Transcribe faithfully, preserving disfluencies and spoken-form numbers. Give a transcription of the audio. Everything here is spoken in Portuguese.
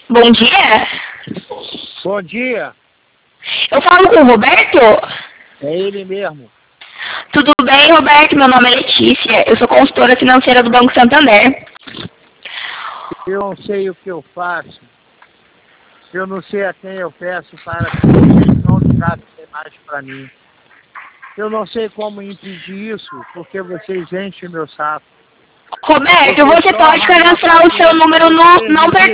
Bom dia. Bom dia. Eu falo com o Roberto? É ele mesmo. Tudo bem, Roberto? Meu nome é Letícia. Eu sou consultora financeira do Banco Santander. Eu não sei o que eu faço. Eu não sei a quem eu peço para que vocês não ligarem mais para mim. Eu não sei como impedir isso, porque vocês enchem meu saco. Roberto, Porque você pode torna a minha cadastrar o seu paciência número no não terrível.